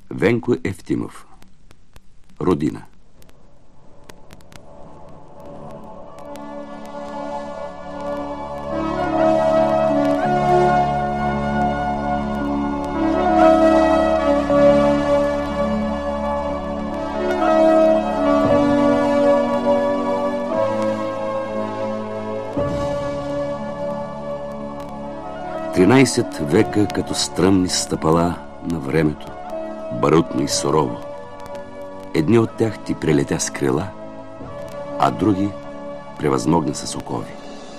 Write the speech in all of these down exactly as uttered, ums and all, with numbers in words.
Венко Евтимов. Родина. Тринайсет века като стръмни стъпала на времето, барутно и сурово. Едни от тях ти прелетя с крила, а други превъзмогна с окови.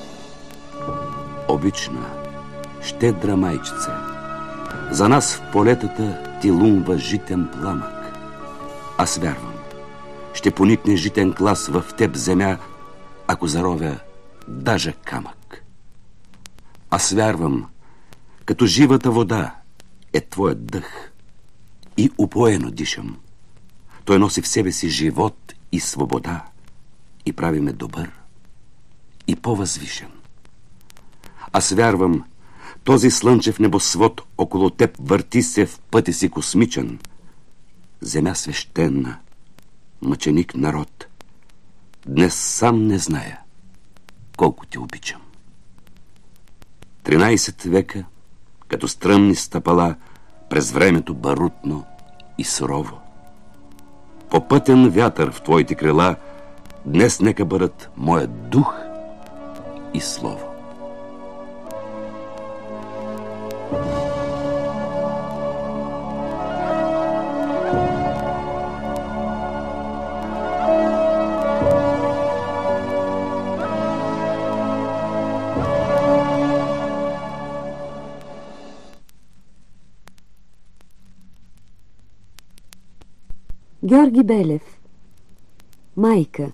Обична, щедра майчице, за нас в полетата ти лумва житен пламък. Аз вярвам, ще поникне житен клас в теб земя, ако заровя даже камък. Аз вярвам, като живата вода е твоят дъх и упоено дишам. Той носи в себе си живот и свобода и прави ме добър и по-възвишен. Аз вярвам, този слънчев небосвод около теб върти се в пътя си космичен. Земя свещена, мъченик народ, днес сам не зная колко те обичам. Тринайсет века като стръмни стъпала през времето барутно и сурово. Попътен вятър в твоите крила, днес нека бъдат моят дух и слово. Георги Белев. Майка.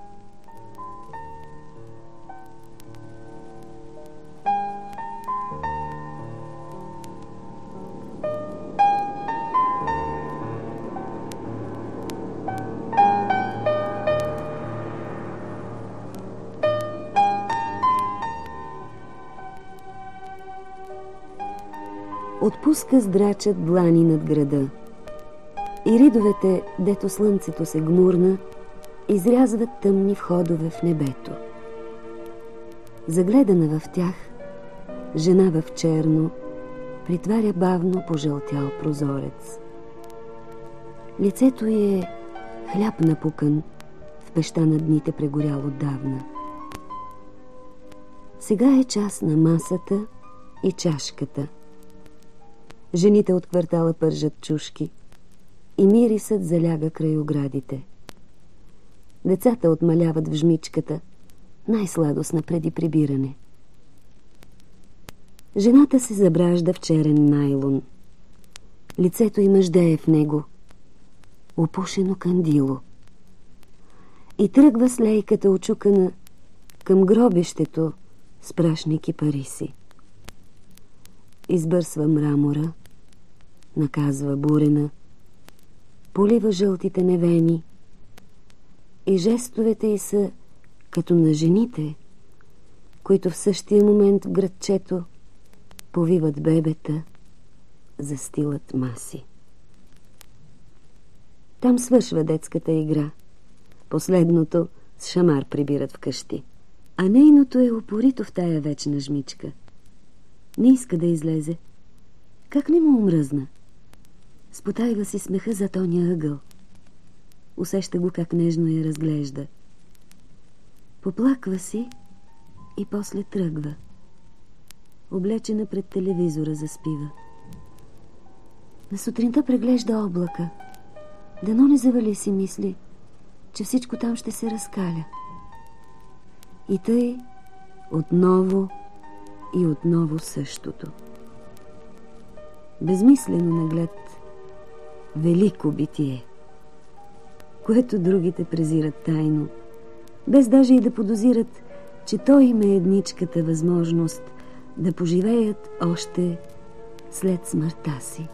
Отпуска здрачат длани над града и ридовете, дето слънцето се гмурна, изрязват тъмни входове в небето. Загледана в тях, жена в черно притваря бавно пожълтял прозорец. Лицето й е хляб напукан, в пеща на дните прегорял отдавна. Сега е час на масата и чашката. Жените от квартала пържат чушки и мирисът заляга край оградите. Децата отмаляват в жмичката, най-сладостна преди прибиране. Жената се забражда в черен найлон. Лицето й мъждее в него, опушено кандило. И тръгва с лейката очукана към гробището с прашни кипариси. Избърсва мрамора, наказва бурена, полива жълтите невени и жестовете й са като на жените, които в същия момент в градчето повиват бебета, застилат маси. Там свършва детската игра. Последното с шамар прибират вкъщи. А нейното е упорито в тая вечна жмичка. Не иска да излезе. Как не му омръзна? Спотайва си смеха за тоня ъгъл. Усеща го как нежно я разглежда. Поплаква си и после тръгва. Облечена пред телевизора заспива. На сутринта преглежда облака. Дано не завали, си мисли, че всичко там ще се разкаля. И тъй отново и отново същото. Безмислено наглед, велико битие, което другите презират тайно, без даже и да подозират, че той им е едничката възможност да поживеят още след смъртта си.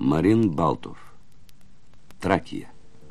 Марин Балтов. Тракия.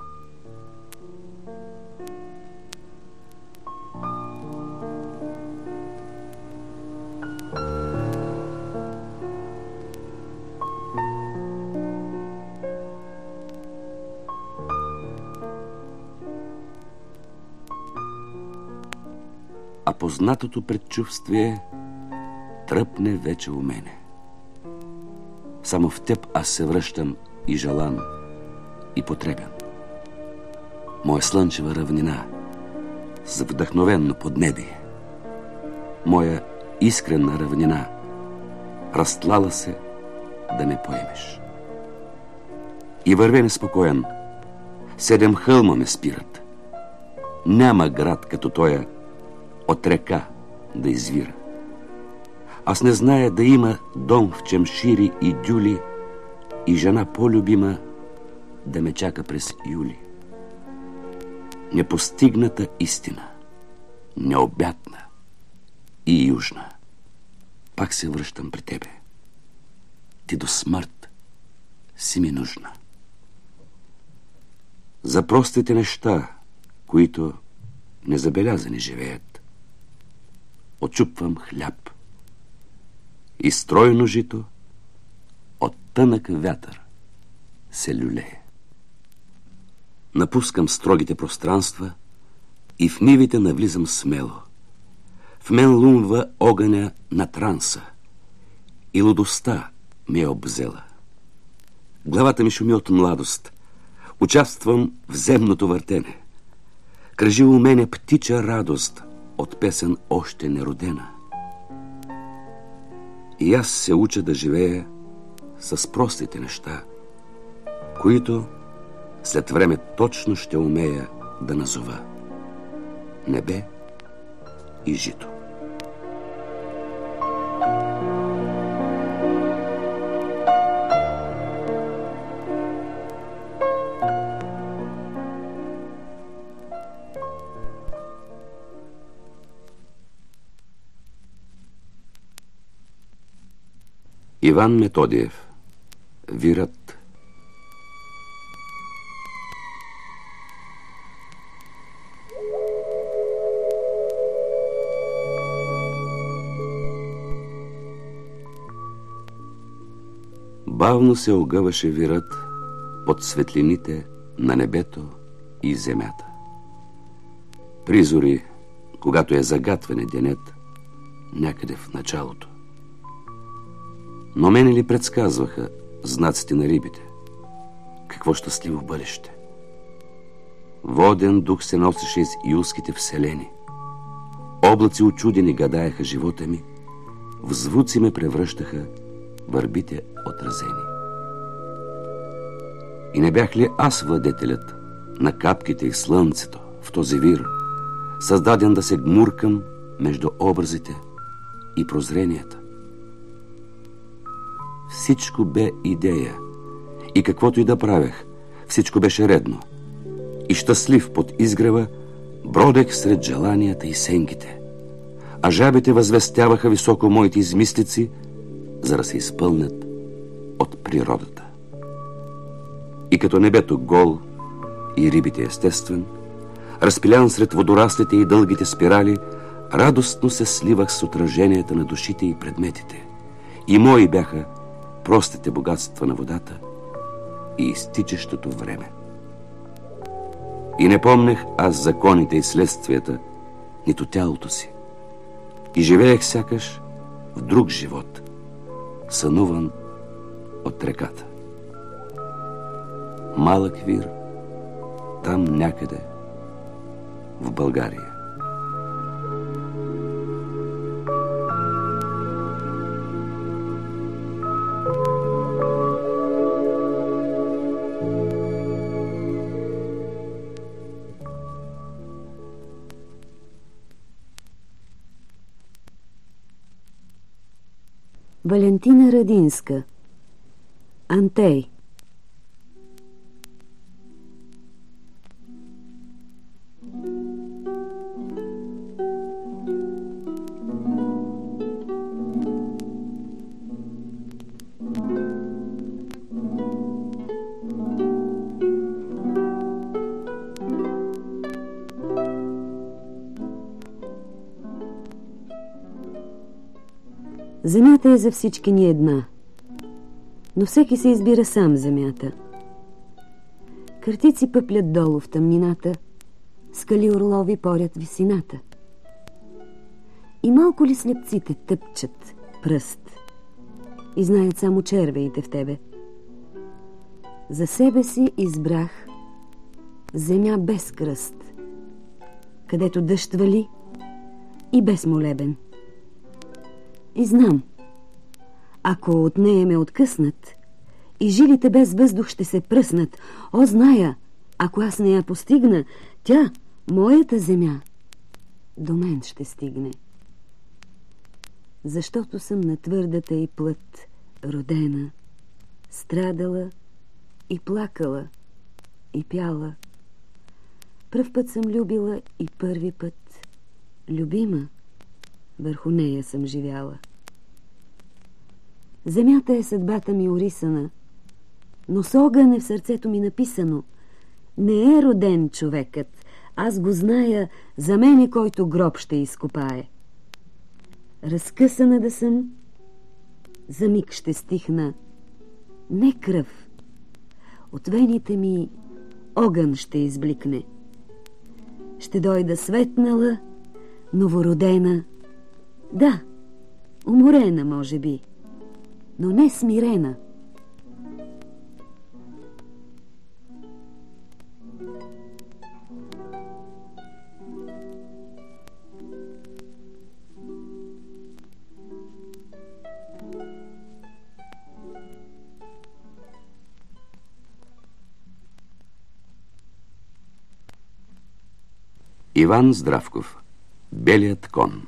А познатото предчувствие тръпне вече у мене. Само в теб аз се връщам и жалан, и потребен. Моя слънчева равнина с вдъхновенно поднебие. Моя искрена равнина, разтлала се да ме поемеш. И върве неспокоен, седем хълма ме спират. Няма град като тоя от река да извира. Аз не зная да има дом в чемшири и дюли и жена по-любима да ме чака през юли. Непостигната истина, необятна и южна. Пак се връщам при тебе. Ти до смърт си ми нужна. За простите неща, които незабелязани живеят, очупвам хляб и стройно жито от тънък вятър се люлее. Напускам строгите пространства и в нивите навлизам смело. В мен лумва огъня на транса и лудостта ме е обзела. Главата ми шуми от младост. Участвам в земното въртене. Кръжи у мене птича радост от песен още неродена. И аз се уча да живея с простите неща, които след време точно ще умея да назова небе и жито. Иван Методиев. Вирът. Бавно се огъваше вирът под светлините на небето и земята. Призори, когато е загатване денят, някъде в началото. Но мене ли предсказваха знаците на рибите? Какво щастливо бъдеще! Воден дух се носеше из юлските вселени. Облаци очудени гадаеха живота ми, в звуци ме превръщаха върбите отразени. И не бях ли аз владетелят на капките и слънцето в този вир, създаден да се гмуркам между образите и прозренията? Всичко бе идея и каквото и да правех, всичко беше редно. И щастлив под изгрева бродех сред желанията и сенките, а жабите възвестяваха високо моите измислици, за да се изпълнят от природата. И като небето гол и рибите естествен, разпилян сред водораслите и дългите спирали, радостно се сливах с отраженията на душите и предметите. И мои бяха простите богатства на водата и изтичащото време. И не помнех аз законите и следствията, нито тялото си. И живеех сякаш в друг живот, сънуван от реката. Малък вир, там някъде в България. Валентина Радинска. Антей. Земята е за всички ни една, но всеки се избира сам земята. Къртици пъплят долу в тъмнината, скали орлови порят висината. И малко ли слепците тъпчат пръст и знаят само червеите в тебе? За себе си избрах земя без кръст, където дъжд вали и безмолебен. И знам, ако от нея ме откъснат и жилите без въздух ще се пръснат, о, зная, ако аз не я постигна, тя, моята земя, до мен ще стигне. Защото съм на твърдата и плът родена, страдала и плакала и пяла. Пръв път съм любила и първи път любима върху нея съм живяла. Земята е съдбата ми орисана, но с огън е в сърцето ми написано: не е роден човекът, аз го зная, за мене който гроб ще изкопае. Разкъсана да съм, за миг ще стихна, не кръв, от вените ми огън ще избликне. Ще дойда светнала, новородена, да, уморена може би, но не смирена. Иван Здравков. Белият кон.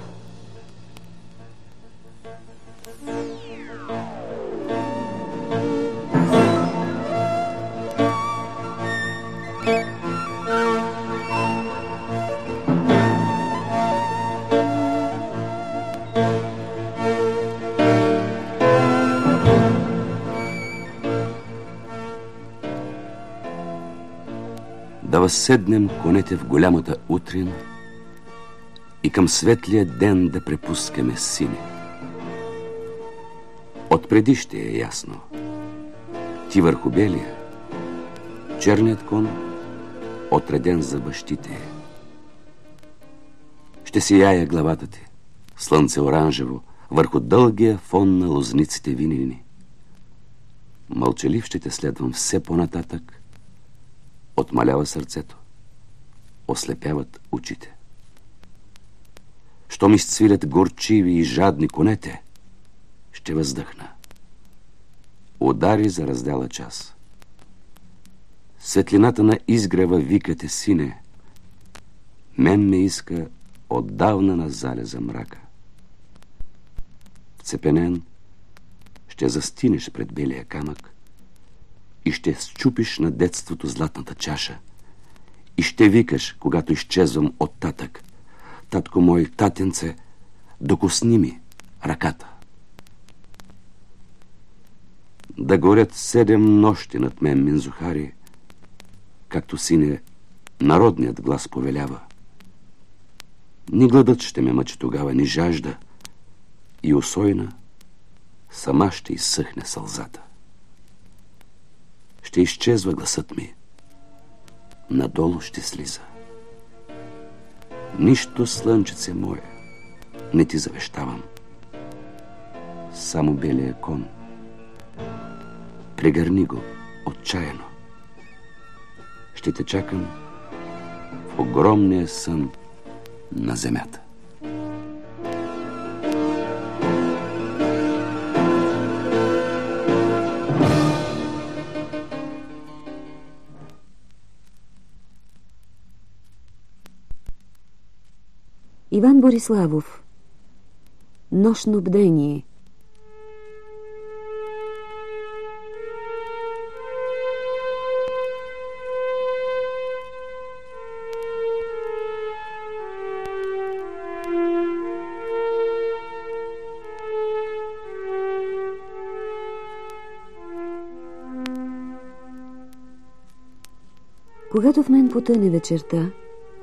Да възседнем конете в голямата утрин и към светлия ден да препускаме сини. Отпреди ще е ясно. Ти върху белия, черният кон, отреден за бащите е. Ще сияя главата ти, слънце оранжево, върху дългия фон на лозниците винени. Мълчалив ще те следвам все по-нататък. Отмалява сърцето, ослепяват очите. Щом изцвилят горчиви и жадни конете, ще въздъхна. Удари за раздяла час. Светлината на изгрева викате сине. Мен ме иска отдавна на залеза мрака. Вцепенен, ще застинеш пред белия камък и ще счупиш на детството златната чаша и ще викаш, когато изчезвам от татък: татко мой, татенце, докосни ми ръката. Да горят седем нощи над мен минзухари, както сине народният глас повелява. Ни гладът ще ме мъчи тогава, ни жажда, и усойна сама ще изсъхне сълзата. Ще изчезва гласът ми, надолу ще слиза. Нищо, слънчице мое, не ти завещавам. Само белия кон. Прегърни го отчаяно. Ще те чакам в огромния сън на земята. Иван Бориславов. Нощно бдение. Когато в мен потъне вечерта,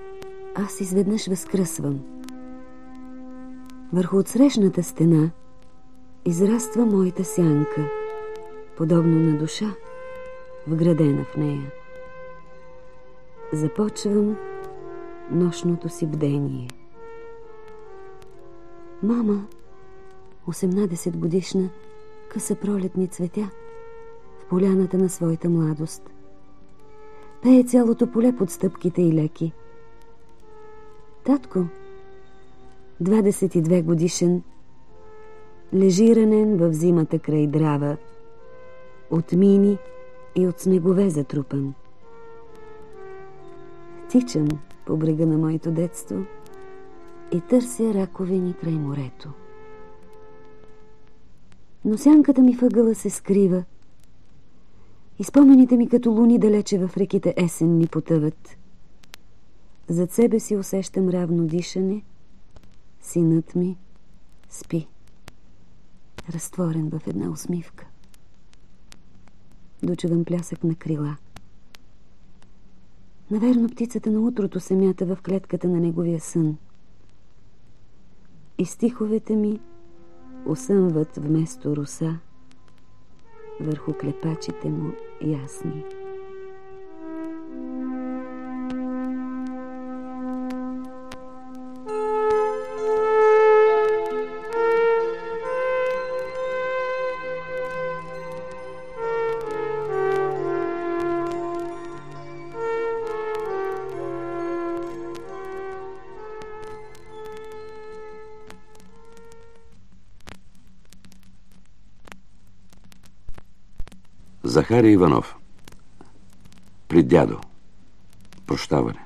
аз изведнъж възкръсвам. Върху отсрещната стена израства моята сянка, подобно на душа, вградена в нея. Започвам нощното си бдение. Мама, осемнадесет годишна, къса пролетни цветя в поляната на своята младост. Пее цялото поле под стъпките и леки. Татко, двадесет и две годишен, лежи ранен в зимата край драва, от мини и от снегове затрупан. Тичам по брега на моето детство и търся раковини край морето. Но сянката ми въгъла се скрива и спомените ми като луни далече в реките есенни потъват. Зад себе си усещам равно дишане. Синът ми спи, разтворен в една усмивка. Дочувам плясък на крила. Наверно птицата на утрото се мята в клетката на неговия сън. И стиховете ми осъмват вместо роса върху клепачите му ясни. Захари Иванов. При дядо. Прощаване.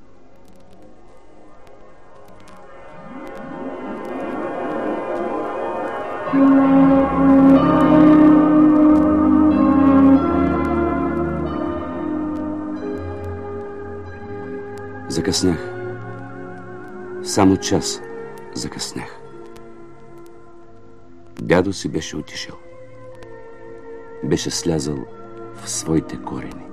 Закъснях. Само час закъснях. Дядо си беше отишъл. Беше слязал в своите корени.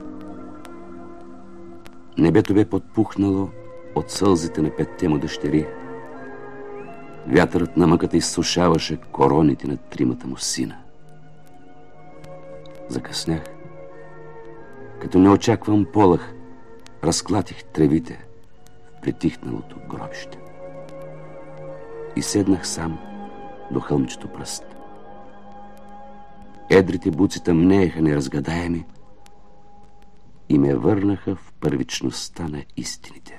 Небето бе подпухнало от сълзите на петте му дъщери. Вятърът на мъката изсушаваше короните на тримата му сина. Закъснях. Като неочакван полъх, разклатих тревите в притихналото гробище. И седнах сам до хълмчето пръст. Едрите буци тъмнееха неразгадаеми и ме върнаха в първичността на истините.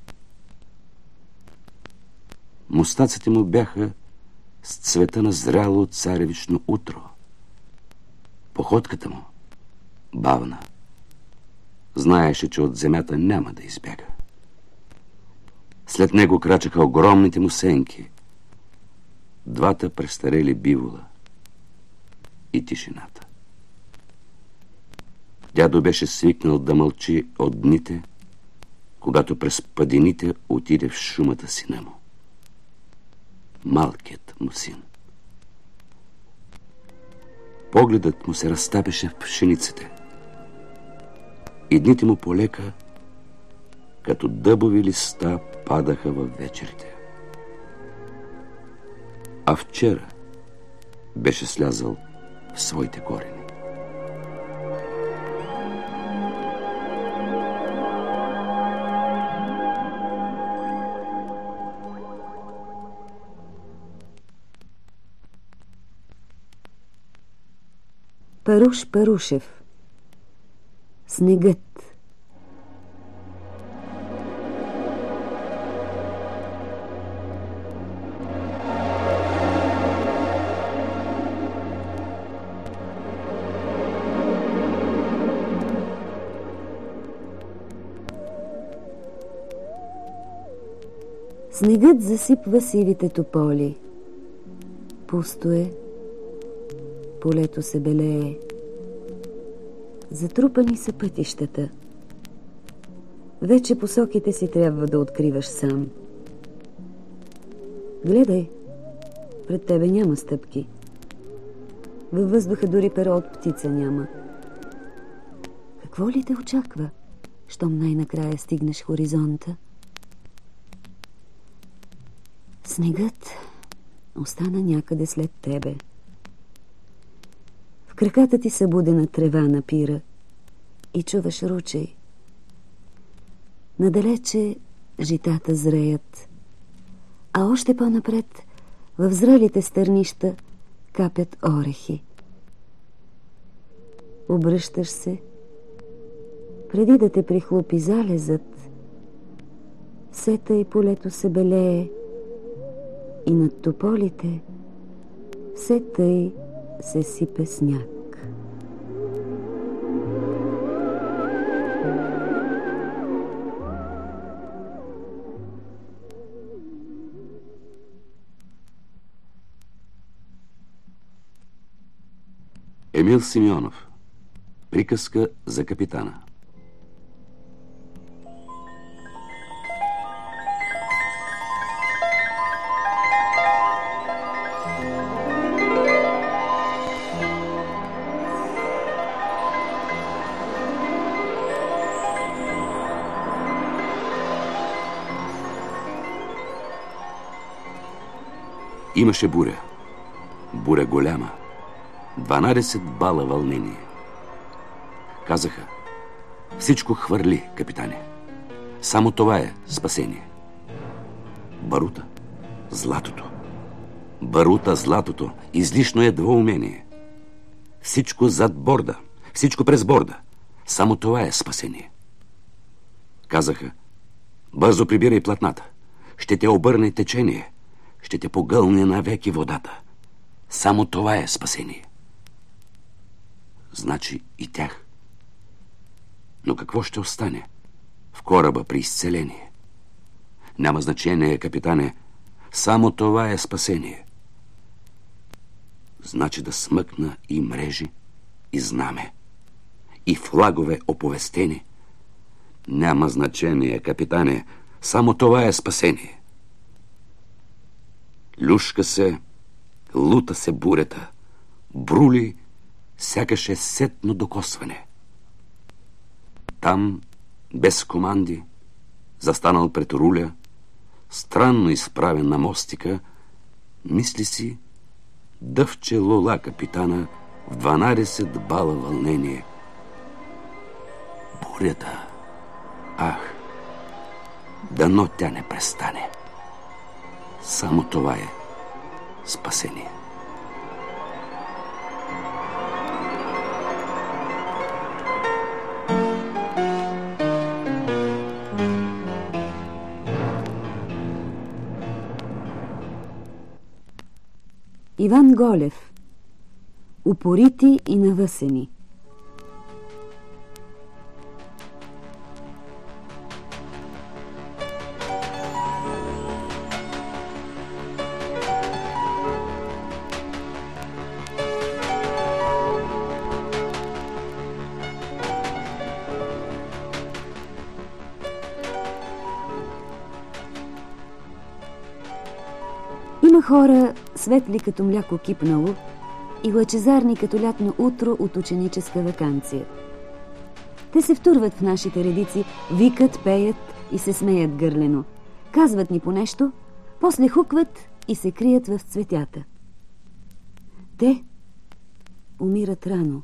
Мустаците му бяха с цвета на зряло царевично утро. Походката му бавна. Знаеше, че от земята няма да избяга. След него крачаха огромните му сенки, двата престарели бивола и тишината. Дядо беше свикнал да мълчи от дните, когато през падините отиде в шумата сина му. Малкият му син. Погледът му се разтапеше в пшениците и дните му полека, като дъбови листа, падаха във вечерите. А вчера беше слязал в своите корени. Паруш Парушев. Снегът. Снегът засипва сивите тополи. Пусто е. Полето се белее. Затрупани са пътищата. Вече посоките си трябва да откриваш сам. Гледай, пред тебе няма стъпки. Във въздуха дори перо от птица няма. Какво ли те очаква, щом най-накрая стигнеш хоризонта? Снегът остана някъде след тебе. краката ти събудена трева напира и чуваш ручей. Надалече житата зреят, а още по-напред в зрелите стърнища капят орехи. Обръщаш се, преди да те прихлупи залезът, сета и полето се белее и над тополите все тъй се сипе сняг. Емил Симеонов. Приказка за капитана. Имаше буря. Буря голяма. дванадесет бала вълнение. Казаха: всичко хвърли, капитане. Само това е спасение. Барута, златото. Барута, златото. Излишно е двоумение. Всичко зад борда. Всичко през борда. Само това е спасение. Казаха: бързо прибирай платната. Ще те обърне течение. Ще те погълне навеки водата. Само това е спасение. Значи и тях. Но какво ще остане в кораба при изцеление? Няма значение, капитане. Само това е спасение. Значи да смъкна и мрежи, и знаме, и флагове оповестени. Няма значение, капитане. Само това е спасение. Люшка се, лута се бурята, брули, сякаш е сетно докосване. Там, без команди, застанал пред руля, странно изправен на мостика, мисли си, дъвче лола капитана в дванадесет бала вълнение. Бурята, ах, дано тя не престане. Само това е спасение. Иван Голев. Упорити и навъсени. Има хора светли като мляко кипнало и лъчезарни като лятно утро от ученическа ваканция. Те се втурват в нашите редици, викат, пеят и се смеят гърлено. Казват ни по нещо, после хукват и се крият в цветята. Те умират рано,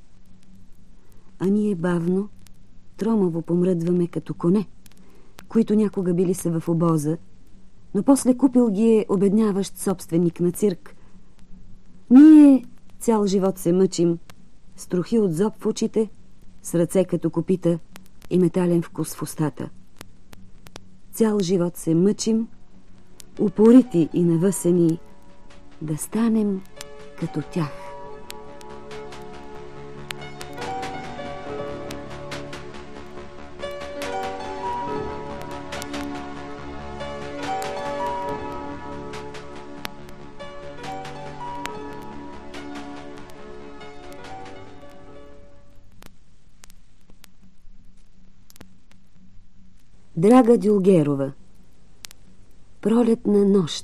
а ние бавно, тромаво помръдваме като коне, които някога били са в обоза, но после купил ги е обедняващ собственик на цирк. Ние цял живот се мъчим, с трохи от зоб в очите, с ръце като копита и метален вкус в устата. Цял живот се мъчим, упорити и навъсени, да станем като тях. Драга Дюлгерова. Пролетна нощ.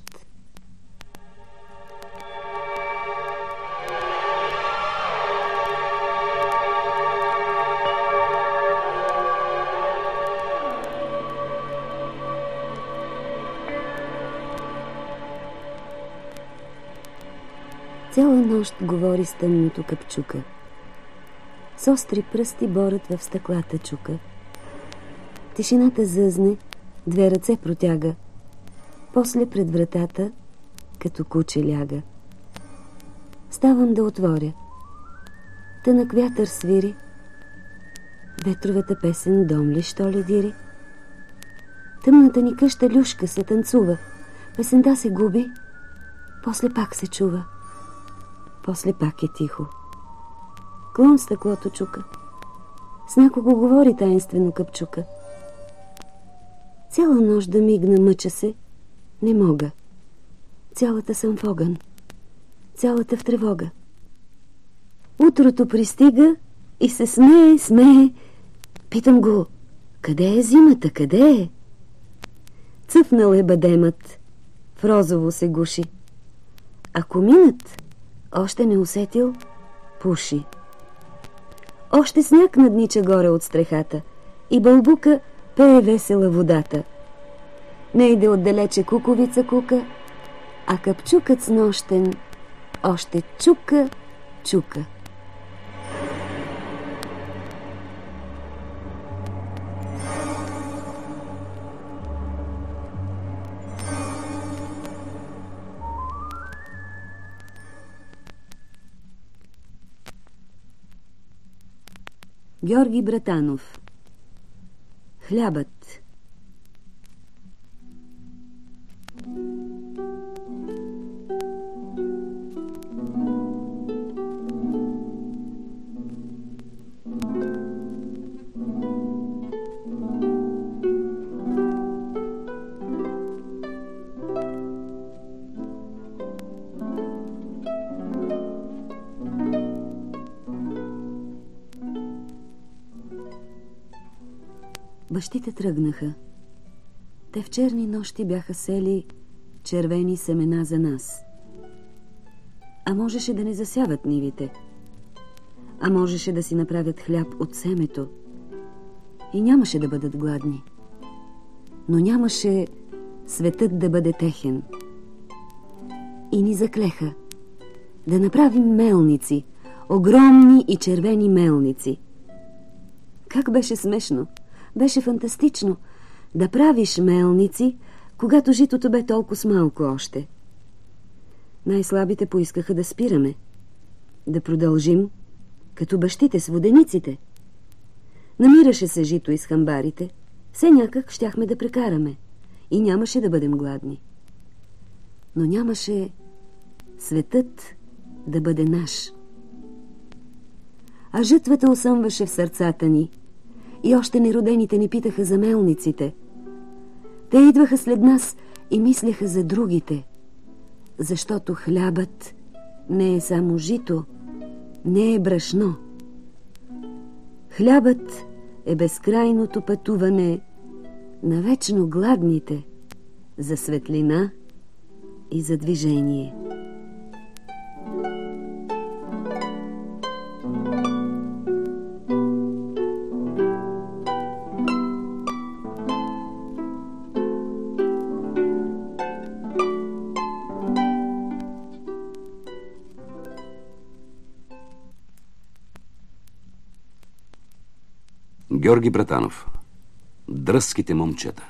Цяла нощ говори с тъмното къпчука. С остри пръсти борът в стъклата чука. Тишината зъзне, две ръце протяга. После пред вратата, като куче ляга. Ставам да отворя. Тънък вятър свири. Ветровата песен дом ли, що ли дири? Тъмната ни къща люшка се танцува. Песента се губи. После пак се чува. После пак е тихо. Клон стъклото чука. С някого говори таинствено къпчука. Цяла нощ да мигна, мъча се. Не мога. Цялата съм в огън. Цялата в тревога. Утрото пристига и се смее, смее. Питам го, къде е зимата, къде е? Цъфнал е бадемът, в розово се гуши. А коминът още не усетил, пуши. Още сняг наднича горе от стрехата и бълбука пее весела водата. Не иде отдалече куковица кука, а къпчукът с нощен още чука, чука. Георги Братанов. Хлябът. Бащите тръгнаха. Те в черни нощи бяха сели червени семена за нас. А можеше да не засяват нивите. А можеше да си направят хляб от семето. И нямаше да бъдат гладни. Но нямаше светът да бъде техен. И ни заклеха да направим мелници, огромни и червени мелници. Как беше смешно! Беше фантастично да правиш мелници, когато житото бе толкова малко още. Най-слабите поискаха да спираме, да продължим, като бащите с водениците. Намираше се жито из хамбарите, все някак щяхме да прекараме и нямаше да бъдем гладни. Но нямаше светът да бъде наш. А жътвата осъмваше в сърцата ни, и още неродените ни питаха за мелниците. Те идваха след нас и мислеха за другите, защото хлябът не е само жито, не е брашно. Хлябът е безкрайното пътуване на вечно гладните за светлина и за движение. Георги Братанов. Дръзките момчета.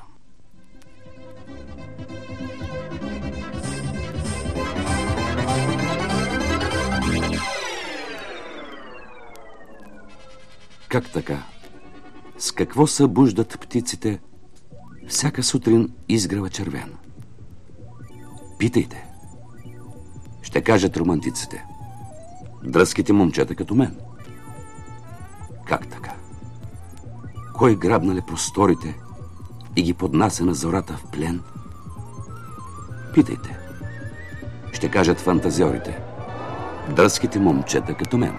Как така? С какво събуждат птиците всяка сутрин изгрева червен? Питайте. Ще кажат романтиците. Дръзките момчета като мен. Как така? Кой грабнале просторите и ги поднася на зората в плен? Питайте. Ще кажат фантазиорите. Дръзките момчета като мен.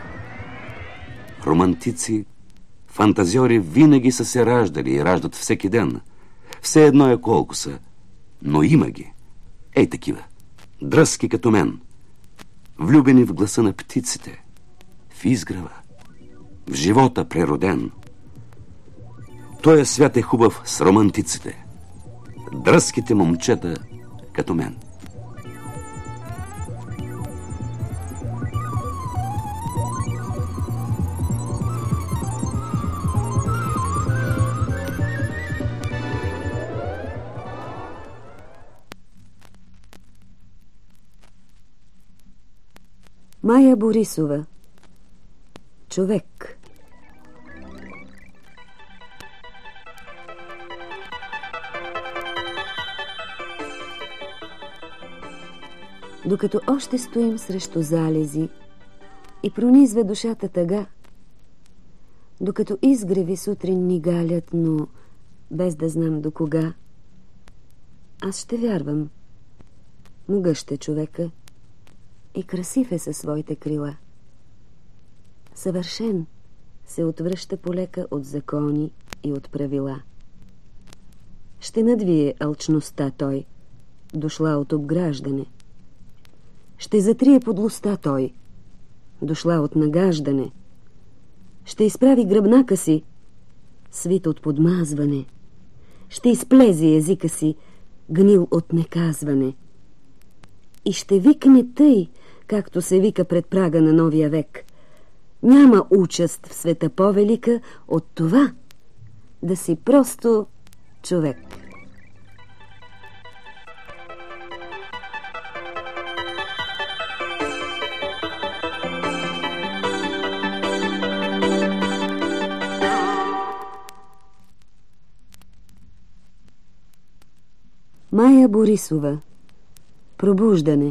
Романтици, фантазиори винаги са се раждали и раждат всеки ден. Все едно е колко са, но има ги. Ей такива, дръзки като мен, влюбени в гласа на птиците, в изгрева, в живота прероден. Той свят е хубав с романтиците, дръзките момчета като мен. Мая Борисова. Човек. Докато още стоим срещу залези и пронизва душата тъга, докато изгреви сутрин ни галят, но без да знам до кога, аз ще вярвам. Могъщ е човека и красив е със своите крила. Съвършен се отвръща полека от закони и от правила. Ще надвие алчността той, дошла от обграждане. Ще затрие подлостта той, дошла от нагаждане. Ще изправи гръбнака си, свит от подмазване. Ще изплези езика си, гнил от неказване. И ще викне тъй, както се вика пред прага на новия век. Няма участ в света по-велика от това да си просто човек. Мая Борисова. Пробуждане.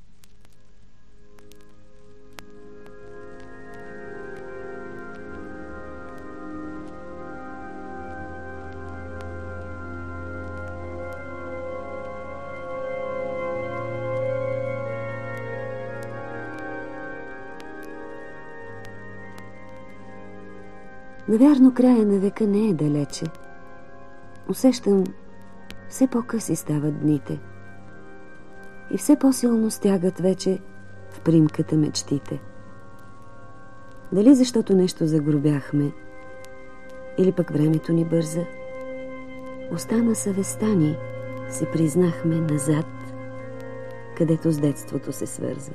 Навярно края на века не е далече. Усещам, все по-къси стават дните и все по-силно стягат вече в примката мечтите. Дали защото нещо загробяхме, или пък времето ни бърза, остана съвестта ни, си признахме назад, където с детството се свързва.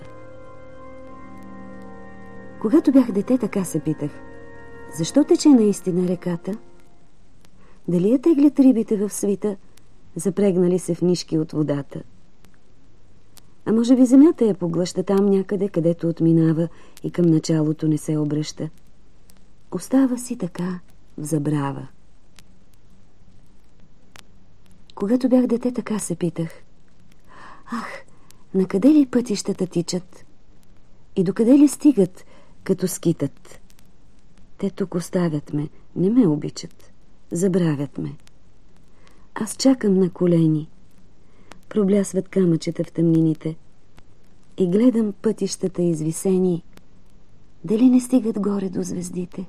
Когато бях дете, така се питах: защо тече наистина реката? Дали я теглят рибите в свита, запрегнали се в нишки от водата? А може би земята я поглъща там някъде, където отминава и към началото не се обръща. Остава си така в забрава. Когато бях дете, така се питах: ах, накъде ли пътищата тичат? И докъде ли стигат, като скитат? Те тук оставят ме, не ме обичат, забравят ме. Аз чакам на колени, проблясват камъчета в тъмнините и гледам пътищата извисени, дали не стигат горе до звездите.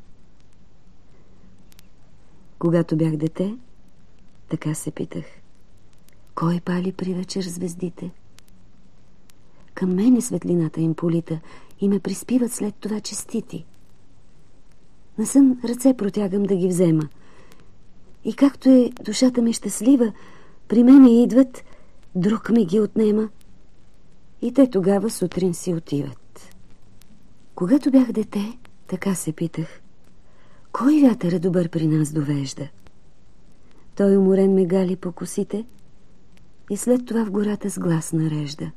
Когато бях дете, така се питах: кой пали при вечер звездите? Към мене светлината им полита и ме приспиват след това честити. Насън ръце протягам да ги взема. И както е душата ми щастлива, при мене идват, друг ми ги отнема. И те тогава сутрин си отиват. Когато бях дете, така се питах: кой вятър е добър при нас довежда? Той уморен ме гали по косите и след това в гората с глас нарежда.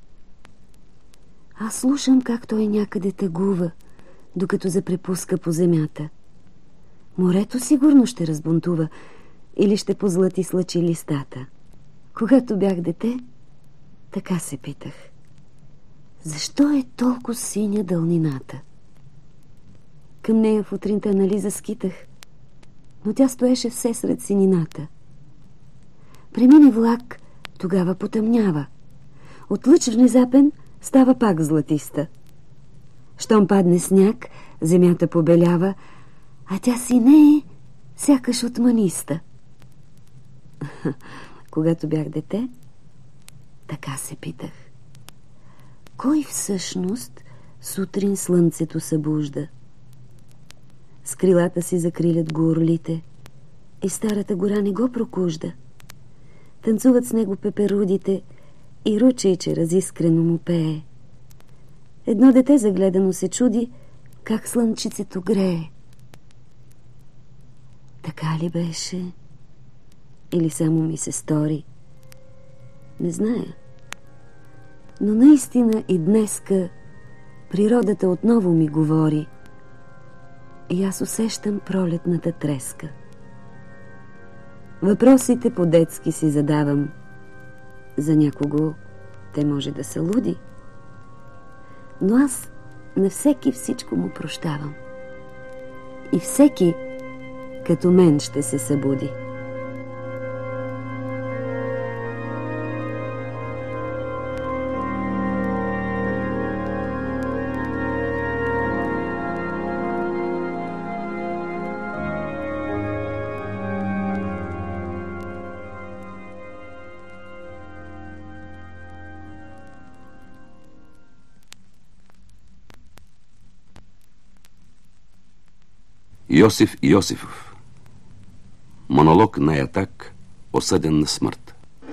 Аз слушам как той някъде тъгува, докато запрепуска по земята. Морето сигурно ще разбунтува или ще позлати с лъчи листата. Когато бях дете, така се питах: защо е толкова синя дълнината? Към нея в утринта нали заскитах, но тя стоеше все сред синината. Премине влак, тогава потъмнява. От лъч внезапен става пак златиста. Щом падне сняг, земята побелява, а тя си не е сякаш отманиста. Когато бях дете, така се питах: кой всъщност сутрин слънцето събужда? С крилата си закрилят го орлите и старата гора не го прокужда. Танцуват с него пеперудите и ручейче разискрено му пее. Едно дете загледано се чуди как слънчицето грее. Така ли беше? Или само ми се стори? Не зная. Но наистина и днеска Природата отново ми говори и аз усещам пролетната треска. Въпросите по-детски си задавам. За някого те може да са луди, но аз на всеки всичко му прощавам. И всеки като мен ще се събуди. Йосиф Йосифов. Монолог на Ятак, осъден на смърт.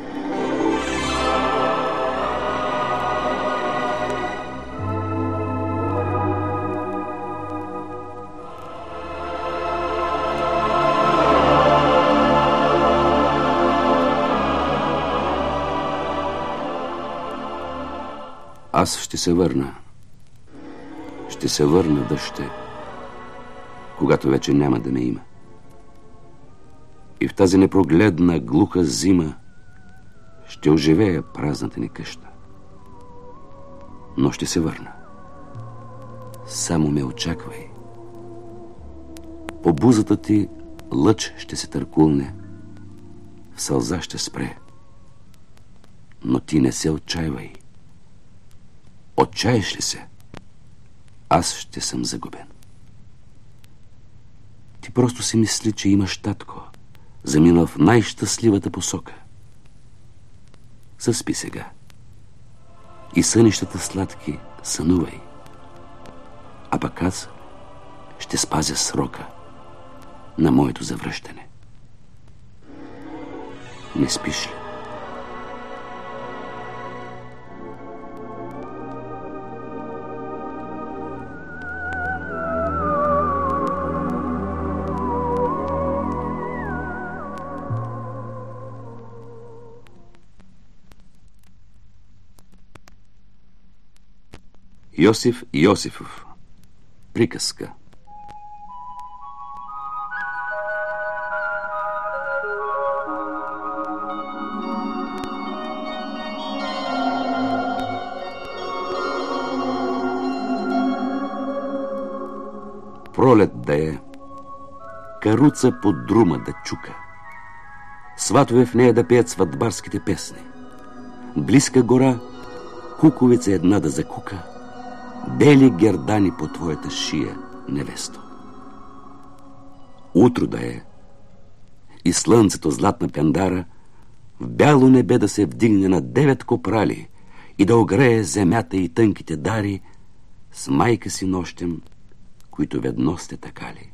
Аз ще се върна. Ще се върна дъще, когато вече няма да ме има. И в тази непрогледна, глуха зима ще оживея празната ни къща. Но ще се върна. Само ме очаквай. По бузата ти лъч ще се търкулне, в сълза ще спре. Но ти не се отчаивай. Отчаеш ли се, аз ще съм загубен. Ти просто си мисли, че имаш татко, заминал в най-щастливата посока. Заспи сега. И сънищата сладки сънувай. А пък аз ще спазя срока на моето завръщане. Не спиш ли? Йосиф Йосифов. Приказка. Пролет да е, каруца под друма да чука, сватове в нея да пеят сватбарските песни, близка гора, куковица една да закука, бели гердани по твоята шия, невесто. Утро да е и слънцето златна пендара в бяло небе да се вдигне на девет копрали и да огрее земята и тънките дари с майка си нощем, които ведно сте такали.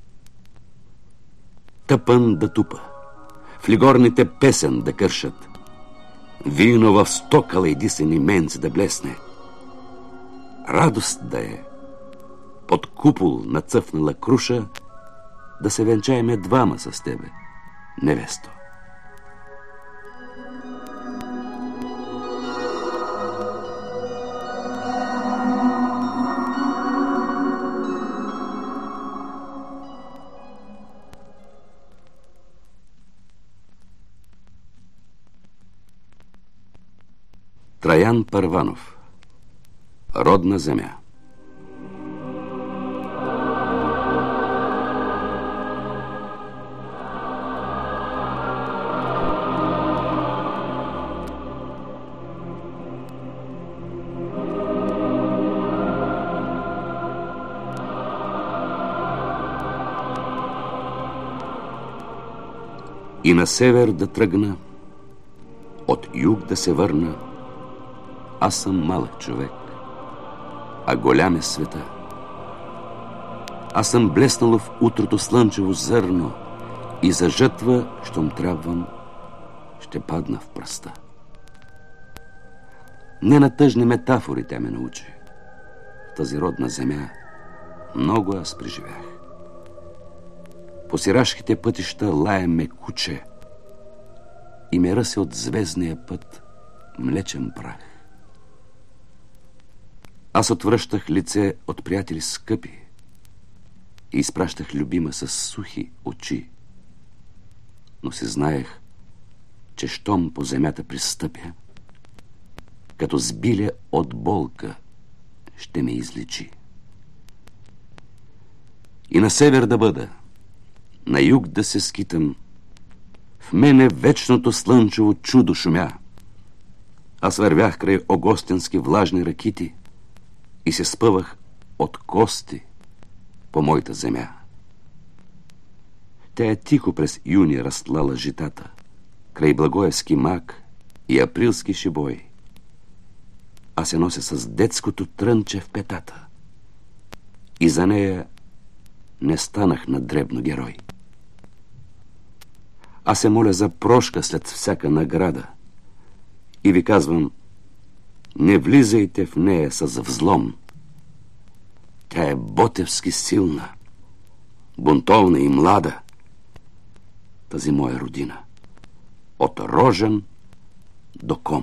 Тъпън да тупа, в лигорните песен да кършат, вино в сто калайдисани менци да блесне. Радост да е, под купол на цъфнала круша, да се венчаеме двама с тебе, невесто. Траян Първанов. Родна земя. И на север да тръгна, от юг да се върна. Аз съм малък човек, а голям е света. Аз съм блеснал в утрото слънчево зърно и за жътва, щом трябвам, ще падна в пръста. Не на тъжни метафори тя ме научи. В тази родна земя много аз преживях. По сирашките пътища лае ме куче и ме ръси от звездния път млечен прах. Аз отвръщах лице от приятели скъпи и изпращах любима с сухи очи, но си знаех, че щом по земята пристъпя, като сбиля от болка ще ме изличи. И на север да бъда, на юг да се скитам, в мене вечното слънчево чудо шумя. Аз вървях край огостенски влажни ракити и се спъвах от кости по моята земя. Тя е тихо през юни разтлала житата, край Благоевски мак и априлски шибой. Аз се нося с детското трънче в петата и за нея не станах на дребно герой. Аз се моля за прошка след всяка награда и ви казвам, не влизайте в нея с взлом. Тя е ботевски силна, бунтовна и млада, тази моя родина, от Рожен до Ком.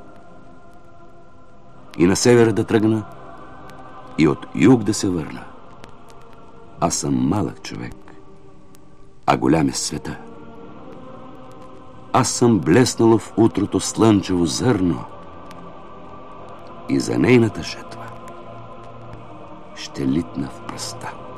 И на север да тръгна, и от юг да се върна. Аз съм малък човек, а голям е света. Аз съм блеснало в утрото слънчево зърно и за нейната жетва ще литна в пръста.